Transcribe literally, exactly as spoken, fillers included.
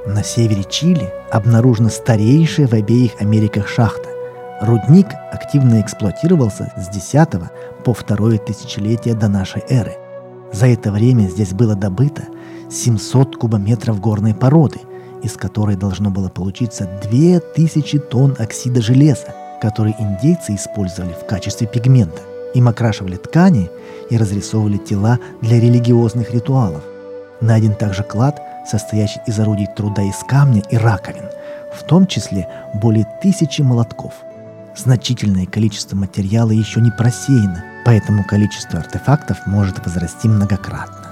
На севере Чили обнаружена старейшая в обеих Америках шахта. Рудник активно эксплуатировался с десятого по второе тысячелетие до нашей эры. За это время здесь было добыто семьсот кубометров горной породы, из которой должно было получиться две тысячи тонн оксида железа, который индейцы использовали в качестве пигмента. Им окрашивали ткани и разрисовывали тела для религиозных ритуалов. Найден также клад, состоящий из орудий труда из камня и раковин, в том числе более тысячи молотков. Значительное количество материала еще не просеяно, поэтому количество артефактов может возрасти многократно.